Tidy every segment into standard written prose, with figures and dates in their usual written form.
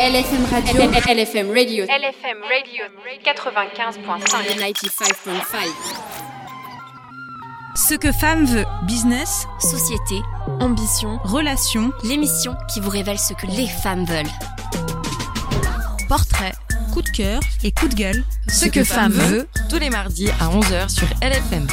LFM Radio. LFM Radio. LFM Radio 95.5. 95.5. Ce que femme veut. Business, société, ambition, relations, l'émission qui vous révèle ce que les femmes veulent. portrait, coup de cœur et coup de gueule. Ce que femme veut, tous les mardis à 11h sur LFM.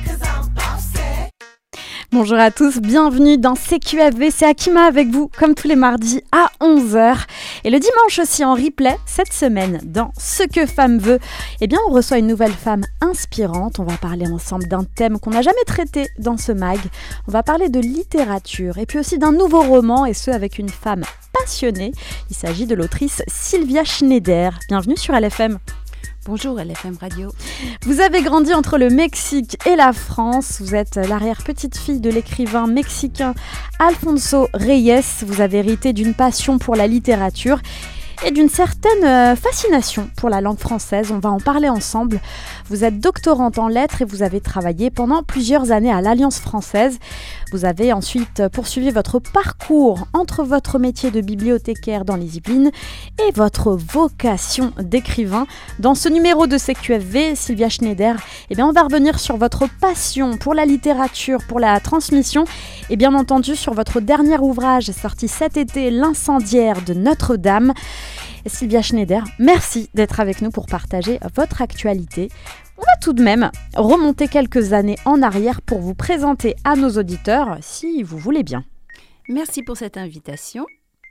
Bonjour à tous, bienvenue dans CQFV, c'est Akima avec vous, comme tous les mardis à 11h. Et le dimanche aussi en replay, cette semaine, dans Ce que femme veut, eh bien on reçoit une nouvelle femme inspirante. On va parler ensemble d'un thème qu'on n'a jamais traité dans ce mag. On va parler de littérature et puis aussi d'un nouveau roman, et ce avec une femme passionnée. Il s'agit de l'autrice Sylvia Schneider. Bienvenue sur LFM. Bonjour LFM Radio. Vous avez grandi entre le Mexique et la France. Vous êtes l'arrière-petite-fille de l'écrivain mexicain Alfonso Reyes. Vous avez hérité d'une passion pour la littérature et d'une certaine fascination pour la langue française. On va en parler ensemble. Vous êtes doctorante en lettres et vous avez travaillé pendant plusieurs années à l'Alliance française. Vous avez ensuite poursuivi votre parcours entre votre métier de bibliothécaire dans les Yvelines et votre vocation d'écrivain. Dans ce numéro de CQFV, Sylvia Schneider, eh bien on va revenir sur votre passion pour la littérature, pour la transmission et bien entendu sur votre dernier ouvrage sorti cet été, L'incendiaire de Notre-Dame. Sylvia Schneider, merci d'être avec nous pour partager votre actualité. On va tout de même remonter quelques années en arrière pour vous présenter à nos auditeurs, si vous voulez bien. Merci pour cette invitation.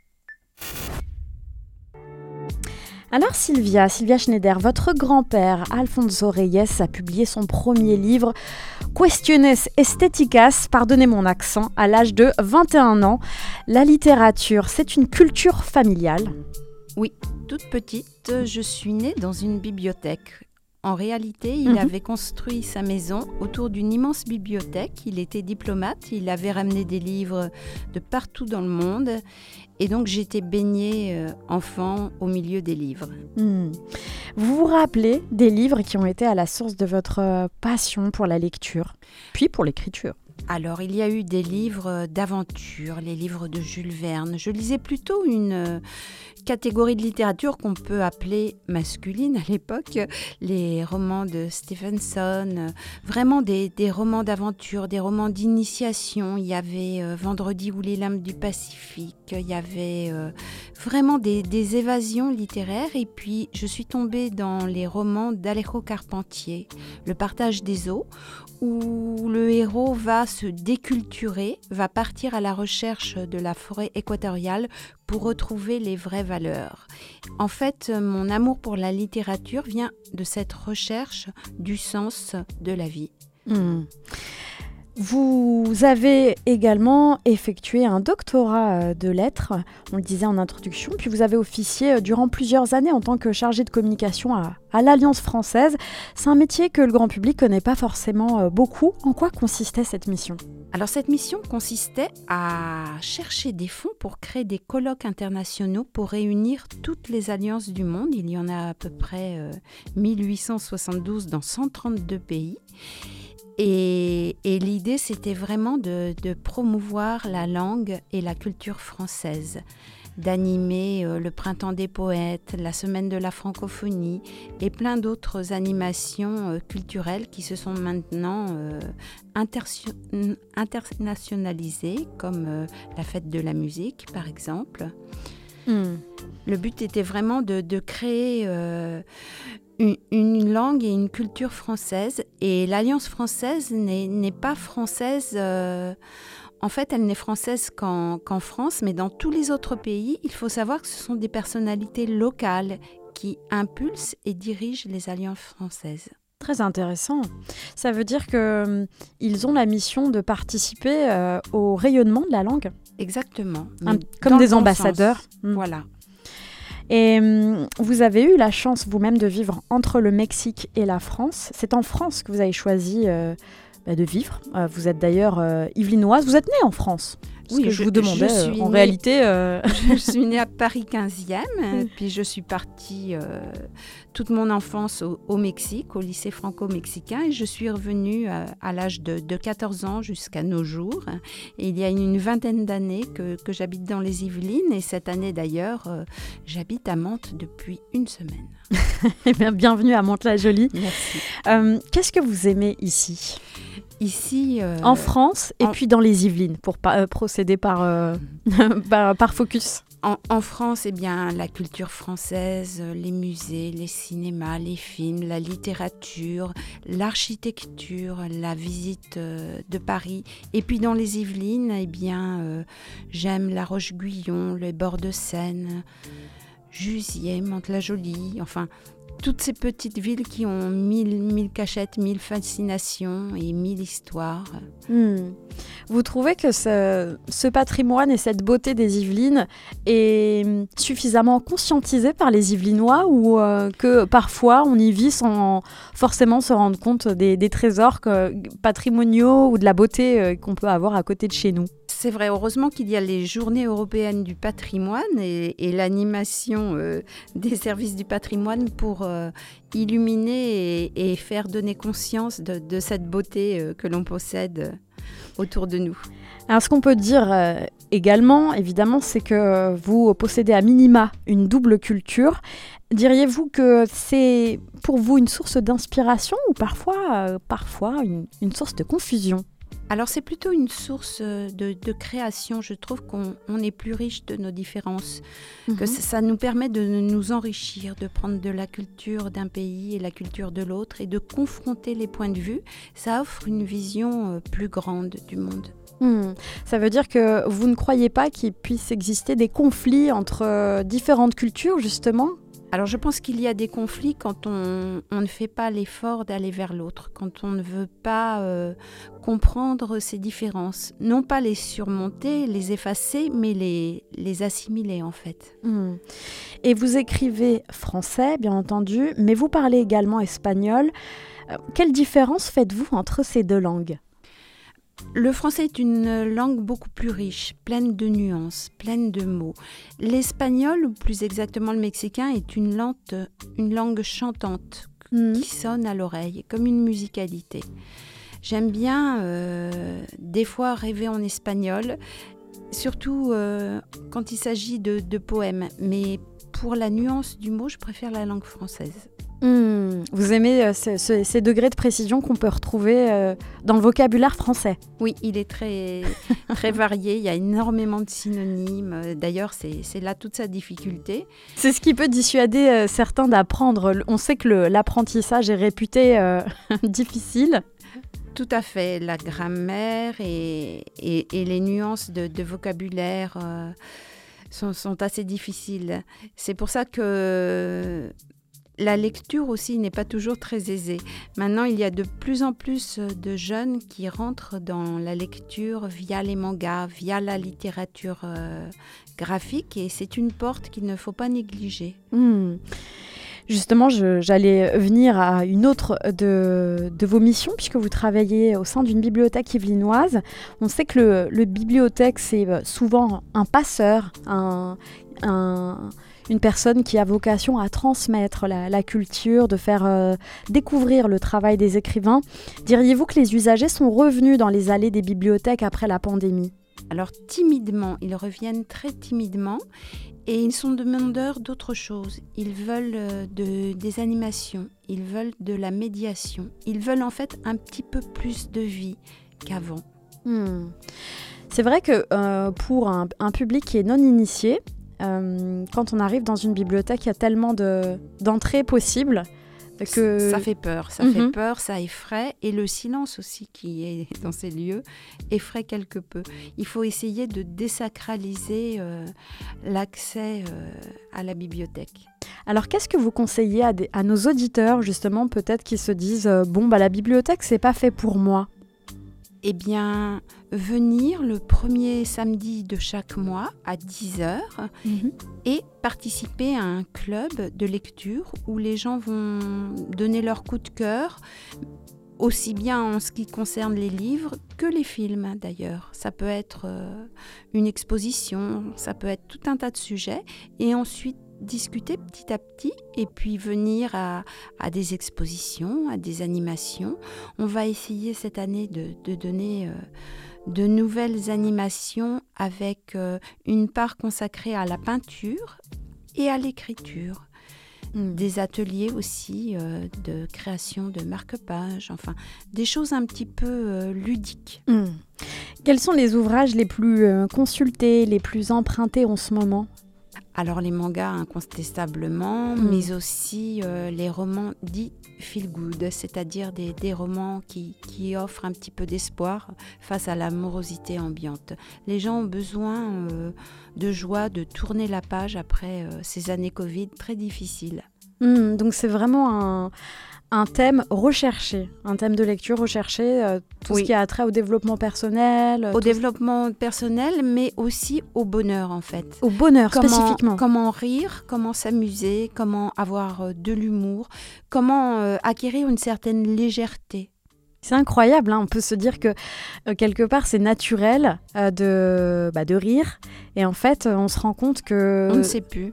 Alors Sylvia Schneider, votre grand-père Alfonso Reyes a publié son premier livre, Cuestiones Estéticas, pardonnez mon accent, à l'âge de 21 ans. La littérature, c'est une culture familiale. Oui, toute petite, je suis née dans une bibliothèque. En réalité, il avait construit sa maison autour d'une immense bibliothèque. Il était diplomate, il avait ramené des livres de partout dans le monde. Et donc, j'étais baignée, enfant, au milieu des livres. Vous vous rappelez des livres qui ont été à la source de votre passion pour la lecture, puis pour l'écriture ? Alors, il y a eu des livres d'aventure, les livres de Jules Verne. Je lisais plutôt une catégorie de littérature qu'on peut appeler masculine à l'époque, les romans de Stevenson, vraiment des romans d'aventure, des romans d'initiation. Il y avait Vendredi ou les lames du Pacifique, il y avait vraiment des évasions littéraires. Et puis, je suis tombée dans les romans d'Alejo Carpentier, Le partage des eaux, où le héros va se déculturer, va partir à la recherche de la forêt équatoriale pour retrouver les vraies valeurs. En fait, mon amour pour la littérature vient de cette recherche du sens de la vie. Vous avez également effectué un doctorat de lettres, on le disait en introduction, puis vous avez officié durant plusieurs années en tant que chargé de communication à l'Alliance française. C'est un métier que le grand public ne connaît pas forcément beaucoup. En quoi consistait cette mission ? Alors cette mission consistait à chercher des fonds pour créer des colloques internationaux pour réunir toutes les alliances du monde. Il y en a à peu près 1872 dans 132 pays. Et l'idée, c'était vraiment de promouvoir la langue et la culture française, d'animer le Printemps des poètes, la Semaine de la francophonie et plein d'autres animations culturelles qui se sont maintenant internationalisées, comme la fête de la musique, par exemple. Le but était vraiment de créer une langue et une culture française. Et l'Alliance française n'est pas française. En fait, elle n'est française qu'en France, mais dans tous les autres pays, il faut savoir que ce sont des personnalités locales qui impulsent et dirigent les alliances françaises. Très intéressant. Ça veut dire qu'ils ont la mission de participer au rayonnement de la langue ? Exactement. Comme des ambassadeurs. Voilà. Et vous avez eu la chance vous-même de vivre entre le Mexique et la France. C'est en France que vous avez choisi de vivre. Vous êtes d'ailleurs yvelinoise. Vous êtes née en France ? ce que je vous demandais. En réalité... Je suis née à Paris 15e, puis je suis partie toute mon enfance au Mexique, au lycée franco-mexicain, et je suis revenue à l'âge de 14 ans jusqu'à nos jours. Et il y a une vingtaine d'années que j'habite dans les Yvelines, et cette année d'ailleurs, j'habite à Mantes depuis une semaine. Eh bien, bienvenue à Mantes-la-Jolie. Merci. Qu'est-ce que vous aimez ici ? Ici, en France et puis dans les Yvelines, pour procéder par focus. En France, eh bien, la culture française, les musées, les cinémas, les films, la littérature, l'architecture, la visite de Paris. Et puis dans les Yvelines, eh bien, j'aime La Roche-Guyon, les bords de Seine, Jusier, Mantes-la-Jolie, enfin... toutes ces petites villes qui ont mille cachettes, 1000 fascinations et 1000 histoires. Vous trouvez que ce patrimoine et cette beauté des Yvelines est suffisamment conscientisé par les Yvelinois ou que parfois on y vit sans forcément se rendre compte des trésors patrimoniaux ou de la beauté qu'on peut avoir à côté de chez nous ? C'est vrai, heureusement qu'il y a les Journées européennes du patrimoine et l'animation des services du patrimoine pour illuminer et faire donner conscience de cette beauté que l'on possède autour de nous. Alors ce qu'on peut dire également, évidemment, c'est que vous possédez à minima une double culture. Diriez-vous que c'est pour vous une source d'inspiration ou parfois une source de confusion ? Alors c'est plutôt une source de création. Je trouve qu'on est plus riche de nos différences, que ça nous permet de nous enrichir, de prendre de la culture d'un pays et la culture de l'autre et de confronter les points de vue. Ça offre une vision plus grande du monde. Ça veut dire que vous ne croyez pas qu'il puisse exister des conflits entre différentes cultures, justement ? Alors je pense qu'il y a des conflits quand on ne fait pas l'effort d'aller vers l'autre, quand on ne veut pas comprendre ces différences, non pas les surmonter, les effacer, mais les assimiler en fait. Et vous écrivez français, bien entendu, mais vous parlez également espagnol. Quelle différence faites-vous entre ces deux langues ? Le français est une langue beaucoup plus riche, pleine de nuances, pleine de mots. L'espagnol, ou plus exactement le mexicain, est une langue chantante qui sonne à l'oreille, comme une musicalité. J'aime bien des fois rêver en espagnol, surtout quand il s'agit de poèmes. Mais pour la nuance du mot, je préfère la langue française. Vous aimez ces degrés de précision qu'on peut retrouver dans le vocabulaire français ? Oui, il est très, très varié, il y a énormément de synonymes. D'ailleurs, c'est là toute sa difficulté. C'est ce qui peut dissuader certains d'apprendre. On sait que l'apprentissage est réputé difficile. Tout à fait, la grammaire et les nuances de vocabulaire sont assez difficiles. C'est pour ça que... la lecture aussi n'est pas toujours très aisée. Maintenant, il y a de plus en plus de jeunes qui rentrent dans la lecture via les mangas, via la littérature graphique, et c'est une porte qu'il ne faut pas négliger. Justement, j'allais venir à une autre de vos missions, puisque vous travaillez au sein d'une bibliothèque yvelinoise. On sait que le bibliothèque, c'est souvent un passeur, une personne qui a vocation à transmettre la culture, de faire découvrir le travail des écrivains. Diriez-vous que les usagers sont revenus dans les allées des bibliothèques après la pandémie ? Alors timidement, ils reviennent très timidement et ils sont demandeurs d'autre chose. Ils veulent des animations, ils veulent de la médiation, ils veulent en fait un petit peu plus de vie qu'avant. C'est vrai que pour un public qui est non initié, quand on arrive dans une bibliothèque, il y a tellement d'entrées possibles que... Ça fait peur, fait peur, ça effraie. Et le silence aussi qui est dans ces lieux effraie quelque peu. Il faut essayer de désacraliser l'accès à la bibliothèque. Alors, qu'est-ce que vous conseillez à nos auditeurs, justement, peut-être qui se disent la bibliothèque, c'est pas fait pour moi ? Eh bien, venir le premier samedi de chaque mois à 10h et participer à un club de lecture où les gens vont donner leur coup de cœur, aussi bien en ce qui concerne les livres que les films d'ailleurs. Ça peut être une exposition, ça peut être tout un tas de sujets et ensuite discuter petit à petit et puis venir à des expositions, à des animations. On va essayer cette année de donner de nouvelles animations avec une part consacrée à la peinture et à l'écriture. Des ateliers aussi de création de marque-pages, enfin des choses un petit peu ludiques. Quels sont les ouvrages les plus consultés, les plus empruntés en ce moment ? Alors les mangas incontestablement, mais aussi les romans dits feel good, c'est-à-dire des romans qui offrent un petit peu d'espoir face à la morosité ambiante. Les gens ont besoin de joie, de tourner la page après ces années Covid très difficiles. Donc c'est vraiment un thème recherché, un thème de lecture recherché, tout ce qui a trait au développement personnel. Au développement personnel, mais aussi au bonheur en fait. Au bonheur spécifiquement. Comment rire, comment s'amuser, comment avoir de l'humour, comment acquérir une certaine légèreté. C'est incroyable, hein. On peut se dire que quelque part c'est naturel de rire et en fait on se rend compte que... On ne sait plus.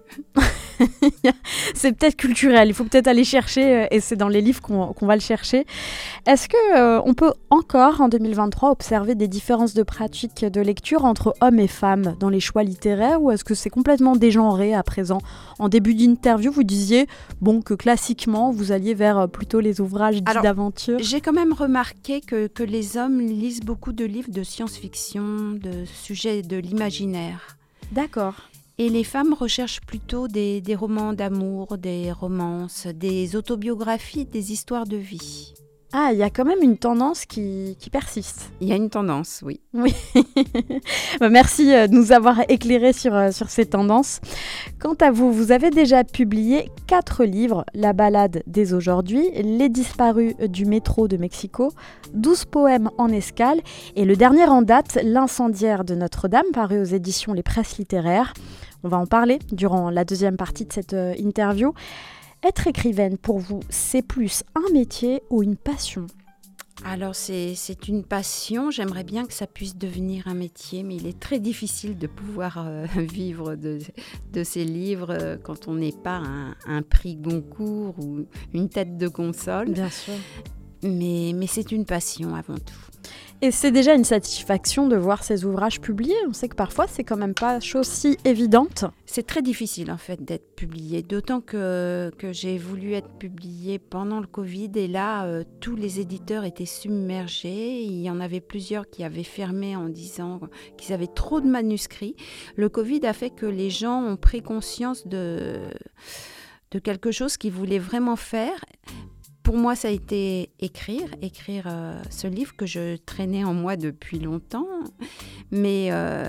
C'est peut-être culturel, il faut peut-être aller chercher et c'est dans les livres qu'on va le chercher. Est-ce qu'on peut encore en 2023 observer des différences de pratique de lecture entre hommes et femmes dans les choix littéraires ou est-ce que c'est complètement dégenré à présent ? En début d'interview vous disiez que classiquement vous alliez vers plutôt les ouvrages dits d'aventure. J'ai quand même remarqué que les hommes lisent beaucoup de livres de science-fiction, de sujets de l'imaginaire. D'accord. Et les femmes recherchent plutôt des romans d'amour, des romances, des autobiographies, des histoires de vie. Ah, il y a quand même une tendance qui persiste. Il y a une tendance, oui. Oui. Merci de nous avoir éclairés sur ces tendances. Quant à vous, vous avez déjà publié 4 livres, La balade des aujourd'hui, Les disparus du métro de Mexico, 12 poèmes en escale et le dernier en date, L'incendiaire de Notre-Dame, paru aux éditions Les Presses littéraires. On va en parler durant la deuxième partie de cette interview. Être écrivaine, pour vous, c'est plus un métier ou une passion ? Alors, c'est une passion. J'aimerais bien que ça puisse devenir un métier, mais il est très difficile de pouvoir vivre de ces livres quand on n'est pas un prix Goncourt ou une tête de console. Bien sûr. Mais c'est une passion avant tout. Et c'est déjà une satisfaction de voir ces ouvrages publiés. On sait que parfois, c'est quand même pas chose si évidente. C'est très difficile en fait d'être publié, d'autant que j'ai voulu être publiée pendant le Covid et là, tous les éditeurs étaient submergés. Il y en avait plusieurs qui avaient fermé en disant qu'ils avaient trop de manuscrits. Le Covid a fait que les gens ont pris conscience de quelque chose qu'ils voulaient vraiment faire. Pour moi, ça a été écrire ce livre que je traînais en moi depuis longtemps. Mais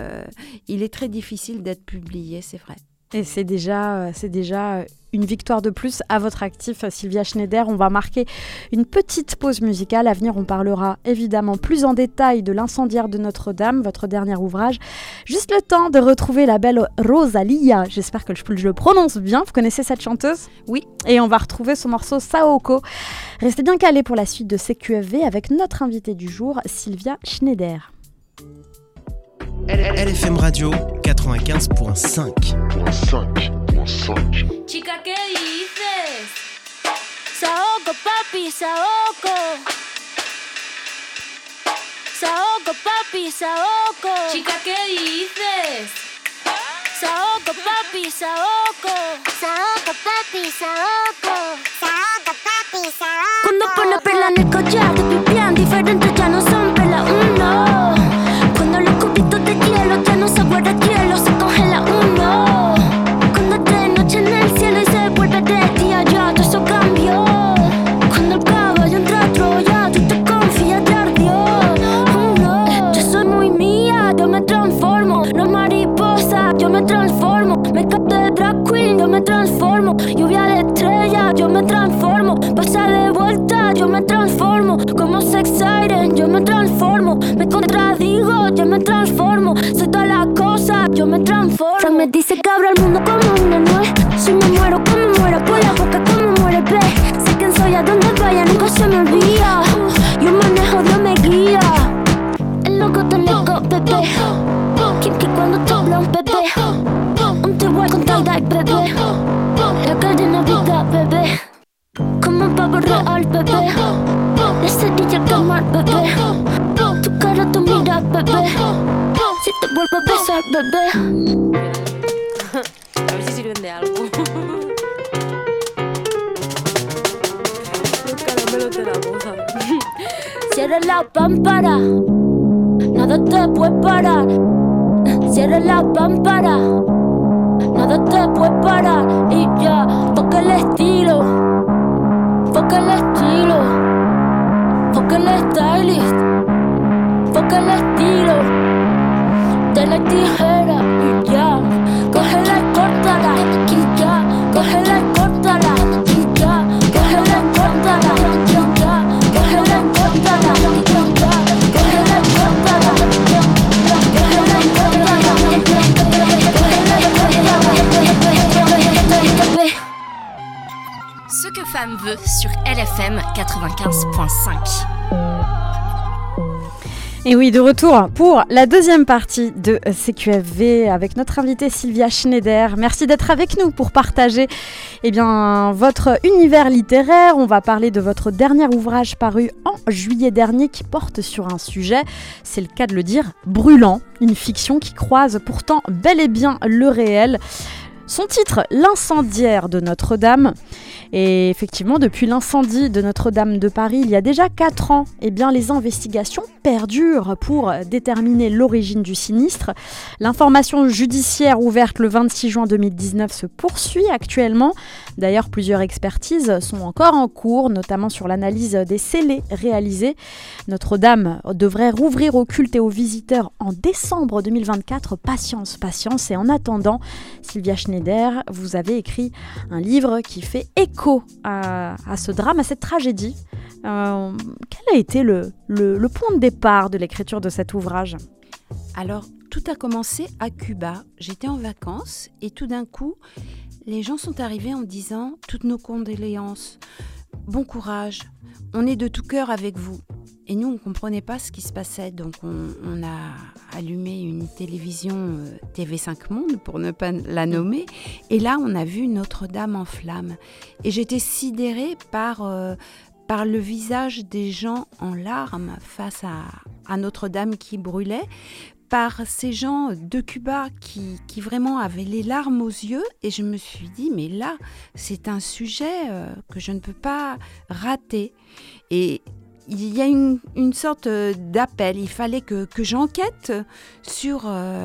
il est très difficile d'être publié, c'est vrai. Et c'est déjà une victoire de plus à votre actif, Sylvia Schneider. On va marquer une petite pause musicale. À venir, on parlera évidemment plus en détail de L'incendiaire de Notre-Dame, votre dernier ouvrage. Juste le temps de retrouver la belle Rosalía. J'espère que je le prononce bien. Vous connaissez cette chanteuse ? Oui. Et on va retrouver son morceau Saoko. Restez bien calés pour la suite de CQFV avec notre invitée du jour, Sylvia Schneider. LFM Radio 95.5. Chica, ¿qué dices? Saoko, papi, Saoko. Saoko, papi, Saoko. Chica, ¿qué dices? Saoko, papi, Saoko. Saoko, papi, Saoko. Saoko, papi, Saoko. Cuando pone perla en el collar, te pipián diferentes, ya no son perla uno. Cuando los cubitos de hielo ya no se guarda hielo, se congela uno. Cuando es de noche en el cielo y se vuelve de día, ya todo eso cambió. Cuando el caballo entra a Troya, tú te confías de ardió. No, yo soy muy mía, yo me transformo. No mariposa, yo me transformo. Make-up de drag queen, yo me transformo. Lluvia de estrella, yo me transformo. Pasa de vuelta, yo me transformo. Como sex siren, yo me transformo. Me contradigo, yo me transformo. Soy todas las cosas, yo me transformo. Se me dice que abro el mundo como una nuez. Si me muero, como muero, por la boca como muere, ve. Sé quién soy, a dónde vaya, nunca se me olvida. Hyundai, bebé. La cadena vida, bebé. Como un pavo real, bebé. La cerilla al canal, bebé. Tu cara, tu mira, bebé. Si te vuelvo a besar, bebé. A ver si sirven de algo. Los caramelos de la boca. Cierra la pámpara, nada te puede parar. Cierra la pámpara, nada te puede parar. Y ya, toca el estilo, toca el estilo, toca el stylist, toca el estilo. De la tijera y ya, cógela y córtala. Y ya, cógela y córtala. Y ya, cógela y córtala. Y ya, cógela y córtala. Y ya, cógela y córtala. Cógela y córtala. Ce que femme veut sur LFM 95.5. Et oui, de retour pour la deuxième partie de CQFV avec notre invitée Sylvia Schneider. Merci d'être avec nous pour partager votre univers littéraire. On va parler de votre dernier ouvrage paru en juillet dernier qui porte sur un sujet, c'est le cas de le dire, brûlant. Une fiction qui croise pourtant bel et bien le réel. Son titre, L'incendiaire de Notre-Dame. Et effectivement, depuis l'incendie de Notre-Dame de Paris, il y a déjà 4 ans, les investigations perdurent pour déterminer l'origine du sinistre. L'information judiciaire ouverte le 26 juin 2019 se poursuit actuellement. D'ailleurs, plusieurs expertises sont encore en cours, notamment sur l'analyse des scellés réalisés. Notre-Dame devrait rouvrir au culte et aux visiteurs en décembre 2024. Patience, patience. Et en attendant, Sylvia Schneider, vous avez écrit un livre qui fait écho à ce drame, à cette tragédie. Quel a été le point de départ de l'écriture de cet ouvrage ? Alors, tout a commencé à Cuba. J'étais en vacances et tout d'un coup, les gens sont arrivés en me disant « Toutes nos condoléances, bon courage, on est de tout cœur avec vous ». Et nous, on ne comprenait pas ce qui se passait, donc on a allumé une télévision TV5 Monde, pour ne pas la nommer, et là, on a vu Notre-Dame en flammes. Et j'étais sidérée par le visage des gens en larmes face à Notre-Dame qui brûlait, par ces gens de Cuba qui vraiment avaient les larmes aux yeux, et je me suis dit, mais là, c'est un sujet que je ne peux pas rater. Et il y a une sorte d'appel, il fallait que j'enquête sur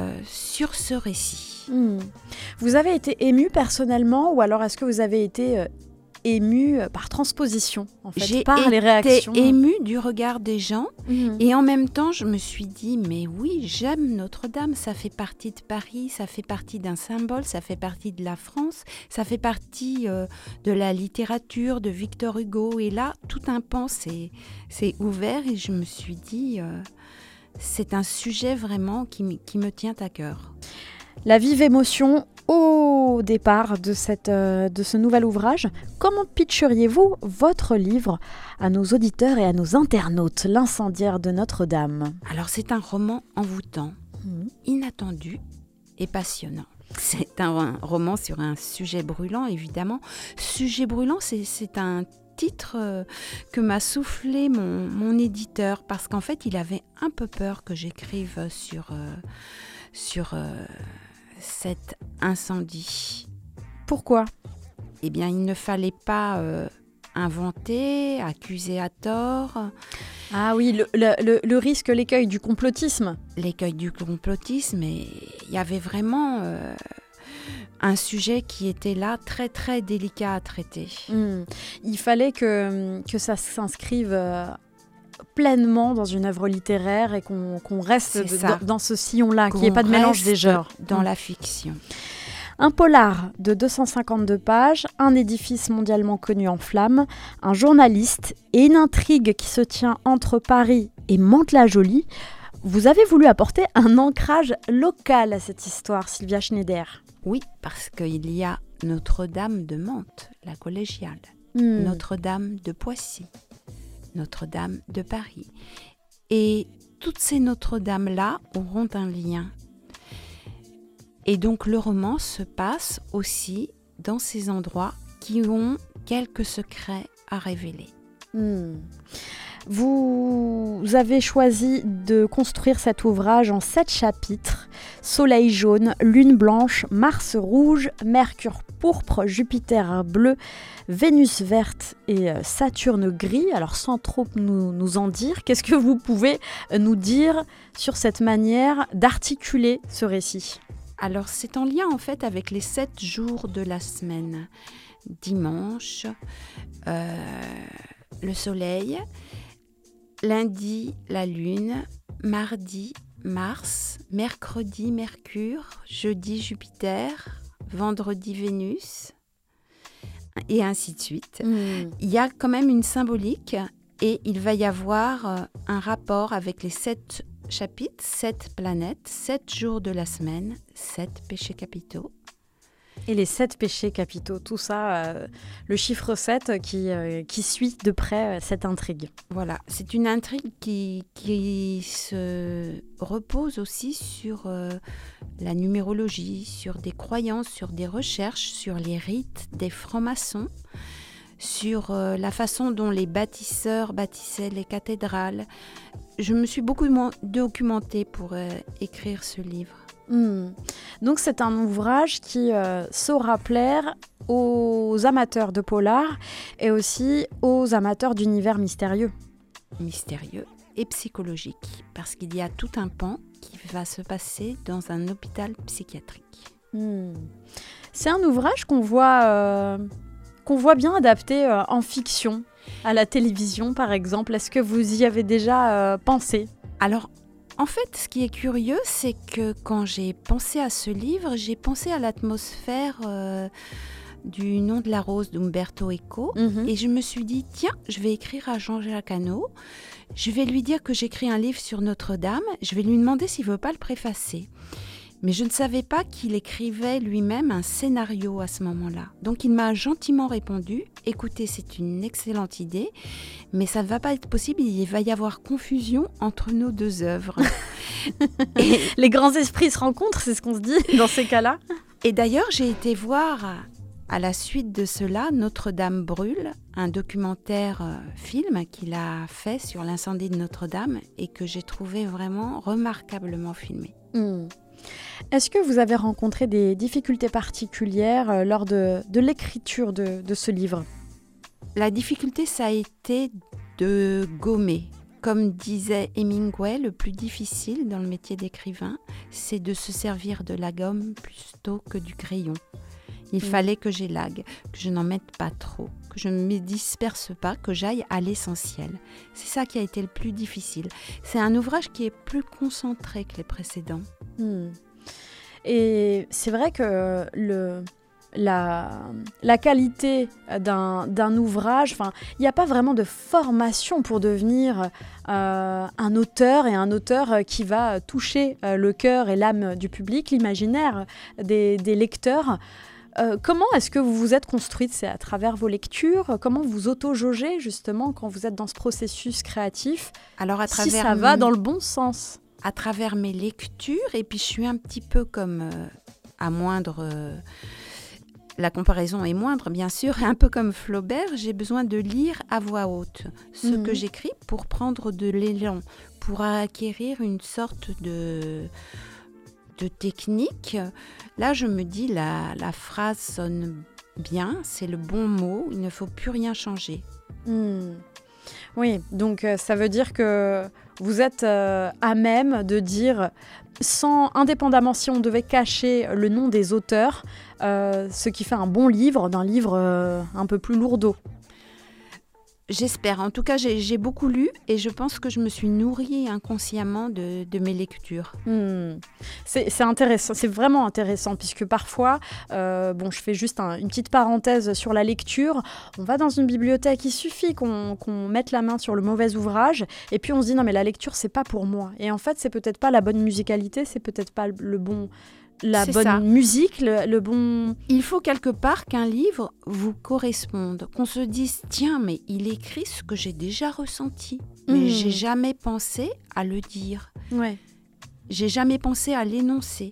ce récit. Vous avez été émue personnellement, ou alors est-ce que vous avez été émue par transposition, en fait, par les réactions ? J'ai été émue du regard des gens, et en même temps, je me suis dit, mais oui, j'aime Notre-Dame, ça fait partie de Paris, ça fait partie d'un symbole, ça fait partie de la France, ça fait partie de la littérature, de Victor Hugo, et là, tout un pan s'est ouvert, et je me suis dit, c'est un sujet vraiment qui me tient à cœur. La vive émotion au départ de ce nouvel ouvrage. Comment pitcheriez-vous votre livre à nos auditeurs et à nos internautes, L'incendiaire de Notre-Dame ? Alors c'est un roman envoûtant, inattendu et passionnant. C'est un roman sur un sujet brûlant, évidemment. Sujet brûlant, c'est un titre que m'a soufflé mon éditeur, parce qu'en fait, il avait un peu peur que j'écrive sur cet incendie. Pourquoi ? Eh bien, il ne fallait pas inventer, accuser à tort. Ah oui, le risque, l'écueil du complotisme. L'écueil du complotisme, et il y avait vraiment un sujet qui était là, très très délicat à traiter. Il fallait que ça s'inscrive pleinement dans une œuvre littéraire et qu'on reste dans ce sillon-là, qu'il n'y ait pas de mélange des genres. Dans la fiction. Un polar de 252 pages, un édifice mondialement connu en flammes, un journaliste et une intrigue qui se tient entre Paris et Mantes-la-Jolie. Vous avez voulu apporter un ancrage local à cette histoire, Sylvia Schneider. Oui, parce qu'il y a Notre-Dame de Mantes, la collégiale, Notre-Dame de Poissy, Notre-Dame de Paris. Et toutes ces Notre-Dames-là auront un lien. Et donc le roman se passe aussi dans ces endroits qui ont quelques secrets à révéler. Vous avez choisi de construire cet ouvrage en 7 chapitres. Soleil jaune, lune blanche, Mars rouge, Mercure pourpre, Jupiter bleu, Vénus verte et Saturne gris. Alors sans trop nous en dire, qu'est-ce que vous pouvez nous dire sur cette manière d'articuler ce récit ? Alors c'est en lien en fait avec les 7 jours de la semaine. Dimanche, le soleil, lundi, la lune, mardi, Mars, mercredi, Mercure, jeudi, Jupiter, vendredi, Vénus, et ainsi de suite. Il y a quand même une symbolique et il va y avoir un rapport avec les 7 chapitres, 7 planètes, 7 jours de la semaine, 7 péchés capitaux. Et les 7 péchés capitaux, tout ça, le chiffre 7 qui suit de près cette intrigue. Voilà, c'est une intrigue qui se repose aussi sur la numérologie, sur des croyances, sur des recherches, sur les rites des francs-maçons, sur la façon dont les bâtisseurs bâtissaient les cathédrales. Je me suis beaucoup documentée pour écrire ce livre. Donc c'est un ouvrage qui saura plaire aux amateurs de polar et aussi aux amateurs d'univers mystérieux. Mystérieux et psychologique, parce qu'il y a tout un pan qui va se passer dans un hôpital psychiatrique. C'est un ouvrage qu'on voit bien adapté en fiction, à la télévision par exemple. Est-ce que vous y avez déjà pensé ? Alors, en fait, ce qui est curieux, c'est que quand j'ai pensé à ce livre, j'ai pensé à l'atmosphère du Nom de la rose d'Umberto Eco. Et je me suis dit, tiens, je vais écrire à Jean-Jacques Hano. Je vais lui dire que j'écris un livre sur Notre-Dame. Je vais lui demander s'il ne veut pas le préfacer. Mais je ne savais pas qu'il écrivait lui-même un scénario à ce moment-là. Donc il m'a gentiment répondu, écoutez, c'est une excellente idée, mais ça ne va pas être possible, il va y avoir confusion entre nos 2 œuvres. Et les grands esprits se rencontrent, c'est ce qu'on se dit dans ces cas-là. Et d'ailleurs, j'ai été voir à la suite de cela Notre-Dame brûle, un documentaire film qu'il a fait sur l'incendie de Notre-Dame et que j'ai trouvé vraiment remarquablement filmé. Est-ce que vous avez rencontré des difficultés particulières lors de l'écriture de ce livre ? La difficulté, ça a été de gommer. Comme disait Hemingway, le plus difficile dans le métier d'écrivain, c'est de se servir de la gomme plutôt que du crayon. Il fallait que j'élague, que je n'en mette pas trop, que je ne me disperse pas, que j'aille à l'essentiel. C'est ça qui a été le plus difficile. C'est un ouvrage qui est plus concentré que les précédents. Et c'est vrai que la qualité d'un ouvrage, il n'y a pas vraiment de formation pour devenir un auteur, et un auteur qui va toucher le cœur et l'âme du public, l'imaginaire des lecteurs. Comment est-ce que vous vous êtes construite ? C'est à travers vos lectures ? Comment vous auto-jaugez justement quand vous êtes dans ce processus créatif ? Alors, si ça va dans le bon sens ? À travers mes lectures, et puis je suis un petit peu comme, à moindre... la comparaison est moindre, bien sûr, et un peu comme Flaubert, j'ai besoin de lire à voix haute ce que j'écris pour prendre de l'élan, pour acquérir une sorte de technique. Là, je me dis, la phrase sonne bien, c'est le bon mot, il ne faut plus rien changer. Oui, donc ça veut dire que vous êtes à même de dire, indépendamment si on devait cacher le nom des auteurs, ce qui fait un bon livre d'un livre un peu plus lourdeau. J'espère. En tout cas, j'ai beaucoup lu et je pense que je me suis nourrie inconsciemment de mes lectures. C'est intéressant, c'est vraiment intéressant, puisque parfois, je fais juste une petite parenthèse sur la lecture. On va dans une bibliothèque, il suffit qu'on mette la main sur le mauvais ouvrage, et puis on se dit non mais la lecture c'est pas pour moi. Et en fait, c'est peut-être pas la bonne musicalité, c'est peut-être pas la bonne musique, le bon... Il faut quelque part qu'un livre vous corresponde, qu'on se dise, tiens, mais il écrit ce que j'ai déjà ressenti, mais j'ai jamais pensé à le dire. Ouais. J'ai jamais pensé à l'énoncer.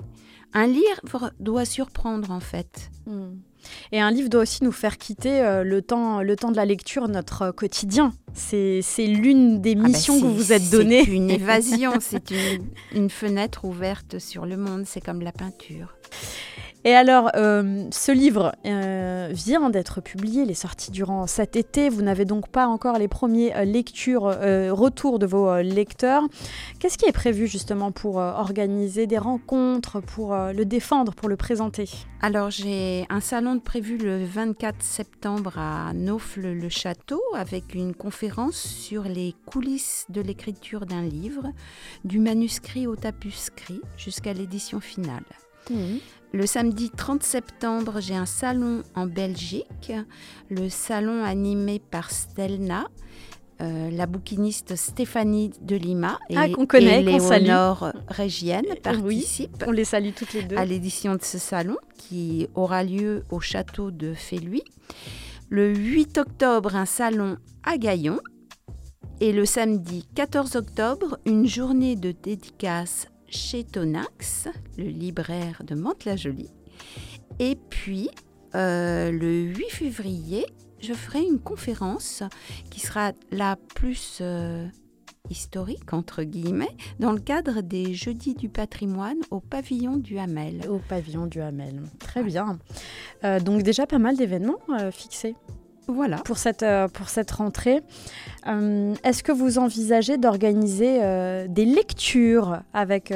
Un livre doit surprendre en fait. Et un livre doit aussi nous faire quitter le temps de la lecture, notre quotidien. C'est l'une des missions que vous vous êtes donnée. C'est une évasion, c'est une fenêtre ouverte sur le monde, c'est comme la peinture. Et alors, ce livre vient d'être publié, il est sorti durant cet été. Vous n'avez donc pas encore les premiers retours de vos lecteurs. Qu'est-ce qui est prévu justement pour organiser des rencontres, pour le défendre, pour le présenter ? Alors, j'ai un salon de prévu le 24 septembre à Naufle-le-Château avec une conférence sur les coulisses de l'écriture d'un livre, du manuscrit au tapuscrit jusqu'à l'édition finale. Le samedi 30 septembre, j'ai un salon en Belgique, le salon animé par Stelna, la bouquiniste Stéphanie de Lima et Léonore Régienne participent. On les salue toutes les deux. À l'édition de ce salon qui aura lieu au château de Féluy. Le 8 octobre, un salon à Gaillon. Et le samedi 14 octobre, une journée de dédicace chez Tonax, le libraire de Mantes-la-Jolie. Et puis, le 8 février, je ferai une conférence qui sera la plus historique, entre guillemets, dans le cadre des Jeudis du patrimoine au pavillon du Hamel. Au pavillon du Hamel, très bien. Donc déjà pas mal d'événements fixés. Voilà. Pour cette rentrée. Est-ce que vous envisagez d'organiser des lectures avec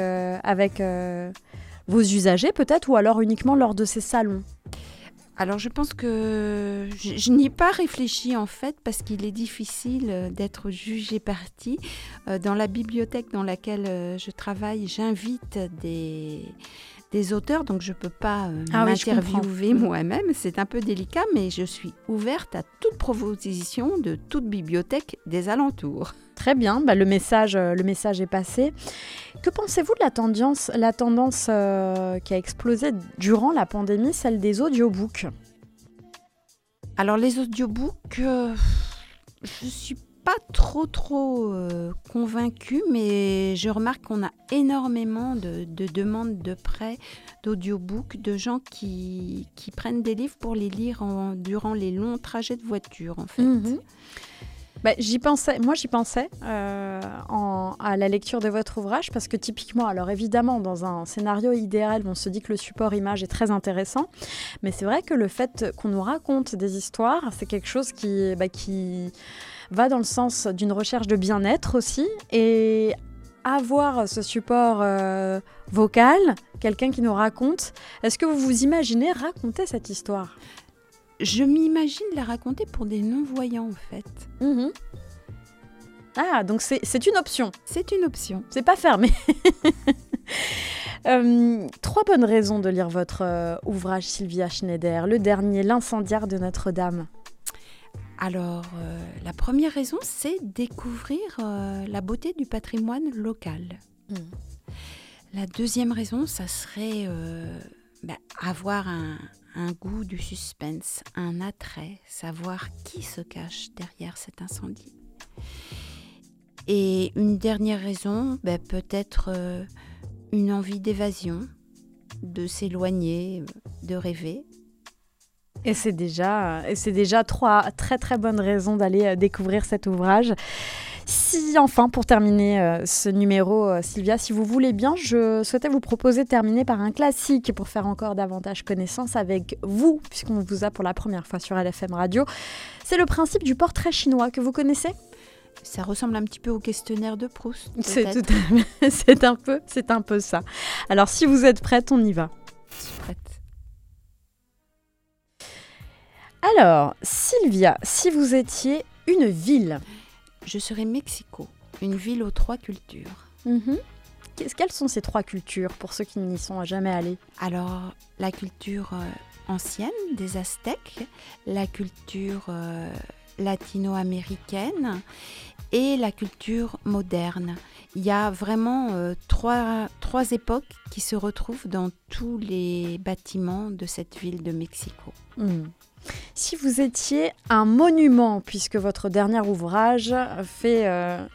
vos usagers peut-être, ou alors uniquement lors de ces salons ? Alors je pense que je n'y ai pas réfléchi en fait, parce qu'il est difficile d'être jugé partie. Dans la bibliothèque dans laquelle je travaille, j'invite des auteurs, donc je ne peux pas m'interviewer moi-même. C'est un peu délicat, mais je suis ouverte à toute proposition de toute bibliothèque des alentours. Très bien, le message est passé. Que pensez-vous de la tendance qui a explosé durant la pandémie, celle des audiobooks ? Alors les audiobooks, je ne suis pas trop convaincue, mais je remarque qu'on a énormément de demandes de prêts d'audiobooks, de gens qui prennent des livres pour les lire durant les longs trajets de voiture en fait. J'y pensais à la lecture de votre ouvrage, parce que typiquement, alors évidemment, dans un scénario idéal, on se dit que le support image est très intéressant, mais c'est vrai que le fait qu'on nous raconte des histoires, c'est quelque chose qui va dans le sens d'une recherche de bien-être aussi, et avoir ce support vocal, quelqu'un qui nous raconte, est-ce que vous vous imaginez raconter cette histoire ? Je m'imagine la raconter pour des non-voyants, en fait. Ah, donc c'est une option. C'est une option. C'est pas fermé. 3 bonnes raisons de lire votre ouvrage, Sylvia Schneider. Le dernier, L'incendiaire de Notre-Dame. Alors, la première raison, c'est découvrir la beauté du patrimoine local. La deuxième raison, ça serait avoir un goût du suspense, un attrait, savoir qui se cache derrière cet incendie. Et une dernière raison, peut-être une envie d'évasion, de s'éloigner, de rêver. Et c'est déjà 3 très très bonnes raisons d'aller découvrir cet ouvrage. Si enfin, pour terminer ce numéro, Sylvia, si vous voulez bien, je souhaitais vous proposer de terminer par un classique pour faire encore davantage connaissance avec vous, puisqu'on vous a pour la première fois sur LFM Radio. C'est le principe du portrait chinois, que vous connaissez ? Ça ressemble un petit peu au questionnaire de Proust. C'est un peu ça. Alors si vous êtes prête, on y va. Je suis prête. Alors, Sylvia, si vous étiez une ville... Je serais Mexico, une ville aux 3 cultures. Quelles sont ces 3 cultures pour ceux qui n'y sont jamais allés ? Alors, la culture ancienne des Aztèques, la culture latino-américaine et la culture moderne. Il y a vraiment 3 époques qui se retrouvent dans tous les bâtiments de cette ville de Mexico. Si vous étiez un monument, puisque votre dernier ouvrage fait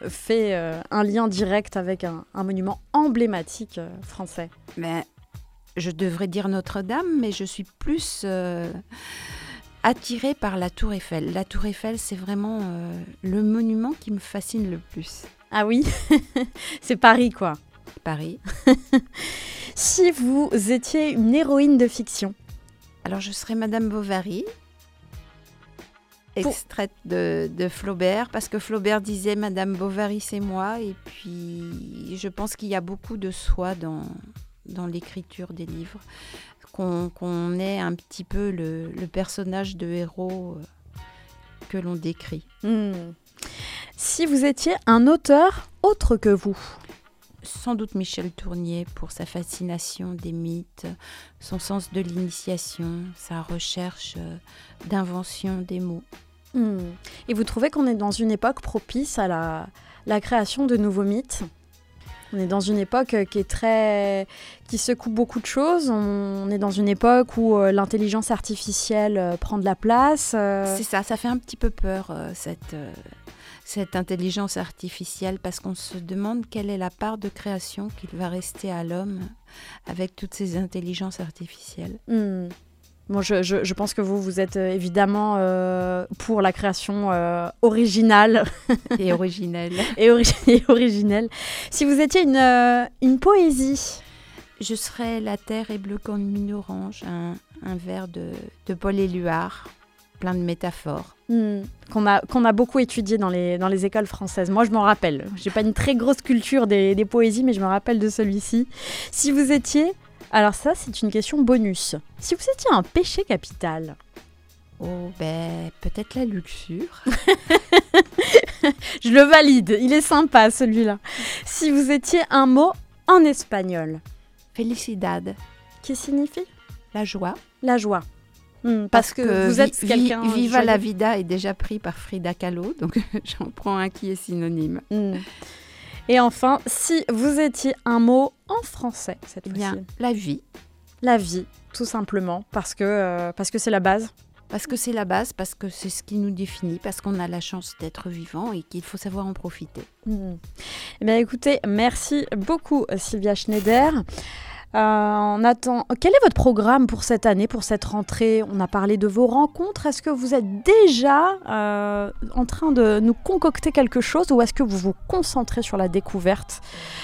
un lien direct avec un monument emblématique français. je devrais dire Notre-Dame, mais je suis plus attirée par la Tour Eiffel. La Tour Eiffel, c'est vraiment le monument qui me fascine le plus. Ah oui, c'est Paris quoi. Paris. Si vous étiez une héroïne de fiction? Alors, je serais Madame Bovary, extraite de Flaubert, parce que Flaubert disait « Madame Bovary, c'est moi ». Et puis, je pense qu'il y a beaucoup de soi dans l'écriture des livres, qu'on ait un petit peu le personnage de héros que l'on décrit. Si vous étiez un auteur autre que vous? Sans doute Michel Tournier pour sa fascination des mythes, son sens de l'initiation, sa recherche d'invention des mots. Et vous trouvez qu'on est dans une époque propice à la création de nouveaux mythes? On est dans une époque qui secoue beaucoup de choses. On est dans une époque où l'intelligence artificielle prend de la place. C'est ça fait un petit peu peur, cette intelligence artificielle, parce qu'on se demande quelle est la part de création qu'il va rester à l'homme avec toutes ces intelligences artificielles. Bon, je pense que vous êtes évidemment pour la création originale. Et originelle. et originelle. Si vous étiez une poésie? Je serais La terre est bleue comme une orange, un vers de Paul Éluard, plein de métaphores. Qu'on a beaucoup étudié dans les écoles françaises. Moi, je m'en rappelle. J'ai pas une très grosse culture des poésies, mais je me rappelle de celui-ci. Si vous étiez... Alors ça, c'est une question bonus. Si vous étiez un péché capital? Oh, peut-être la luxure. Je le valide, il est sympa celui-là. Si vous étiez un mot en espagnol? Felicidad. Qui signifie? La joie. La joie. Parce que vous êtes quelqu'un... Viva la vida est déjà pris par Frida Kahlo, donc j'en prends un qui est synonyme. Et enfin, si vous étiez un mot en français cette fois-ci? La vie. La vie, tout simplement, parce que c'est la base. Parce que c'est la base, parce que c'est ce qui nous définit, parce qu'on a la chance d'être vivant et qu'il faut savoir en profiter. Eh bien, écoutez, merci beaucoup Sylvia Schneider. Quel est votre programme pour cette année, pour cette rentrée? On a parlé de vos rencontres. Est-ce que vous êtes déjà en train de nous concocter quelque chose, ou est-ce que vous vous concentrez sur la découverte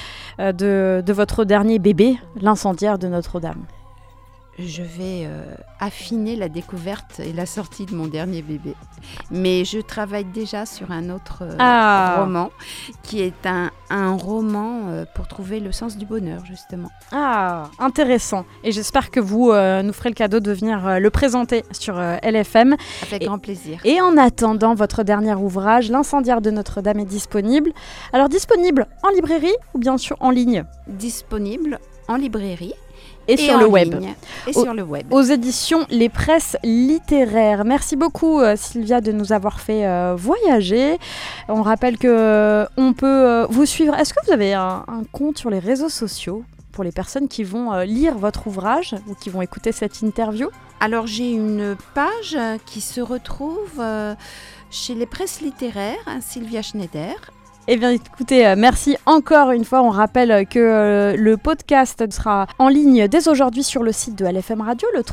de votre dernier bébé, l'incendiaire de Notre-Dame? Je vais affiner la découverte et la sortie de mon dernier bébé. Mais je travaille déjà sur un autre roman, qui est un roman pour trouver le sens du bonheur, justement. Ah, intéressant. Et j'espère que vous nous ferez le cadeau de venir le présenter sur LFM. Avec grand plaisir. Et en attendant, votre dernier ouvrage, L'incendiaire de Notre-Dame, est disponible. Alors, disponible en librairie ou bien sûr en ligne? Disponible en librairie. Et sur le web. Sur le web. Aux éditions Les Presses Littéraires. Merci beaucoup Sylvia de nous avoir fait voyager. On rappelle qu'on peut vous suivre. Est-ce que vous avez un compte sur les réseaux sociaux pour les personnes qui vont lire votre ouvrage ou qui vont écouter cette interview? Alors j'ai une page qui se retrouve chez Les Presses Littéraires, Sylvia Schneider. Eh bien, écoutez, merci encore une fois. On rappelle que le podcast sera en ligne dès aujourd'hui sur le site de LFM Radio, le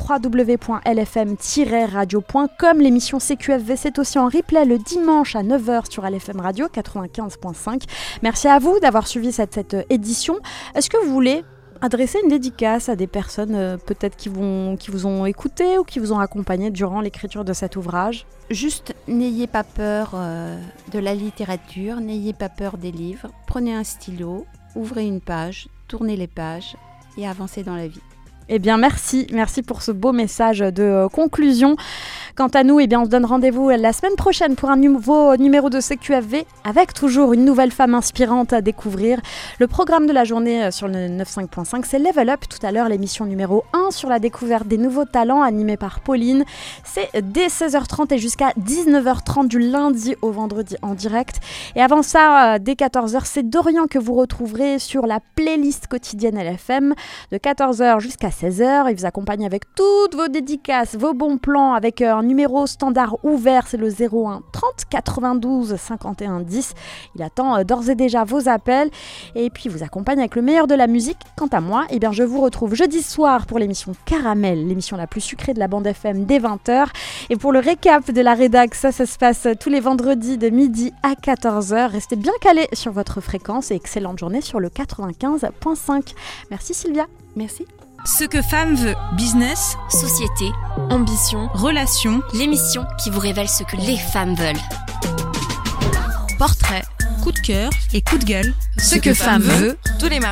www.lfm-radio.com. L'émission CQFV, c'est aussi en replay le dimanche à 9h sur LFM Radio 95.5. Merci à vous d'avoir suivi cette édition. Est-ce que vous voulez adresser une dédicace à des personnes peut-être qui vous ont écouté ou qui vous ont accompagné durant l'écriture de cet ouvrage? Juste, n'ayez pas peur de la littérature, n'ayez pas peur des livres. Prenez un stylo, ouvrez une page, tournez les pages et avancez dans la vie. Eh bien, merci pour ce beau message de conclusion. Quant à nous, eh bien, on se donne rendez-vous la semaine prochaine pour un nouveau numéro de CQFV avec toujours une nouvelle femme inspirante à découvrir. Le programme de la journée sur le 95.5, c'est Level Up. Tout à l'heure, l'émission numéro 1 sur la découverte des nouveaux talents animée par Pauline. C'est dès 16h30 et jusqu'à 19h30 du lundi au vendredi en direct. Et avant ça, dès 14h, c'est Dorian que vous retrouverez sur la playlist quotidienne LFM de 14h jusqu'à 16h. Il vous accompagne avec toutes vos dédicaces, vos bons plans, avec un un numéro standard ouvert, c'est le 01 30 92 51 10. Il attend d'ores et déjà vos appels et puis vous accompagne avec le meilleur de la musique. Quant à moi, je vous retrouve jeudi soir pour l'émission Caramel, l'émission la plus sucrée de la bande FM dès 20h. Et pour le récap de la rédac, ça se passe tous les vendredis de midi à 14h. Restez bien calés sur votre fréquence et excellente journée sur le 95.5. Merci Sylvia. Merci. Ce que femme veut, business, Société, Ambition, relations, l'émission qui vous révèle ce que les femmes veulent. portrait, coup de cœur et coup de gueule. ce que femme veut, tous les mardis.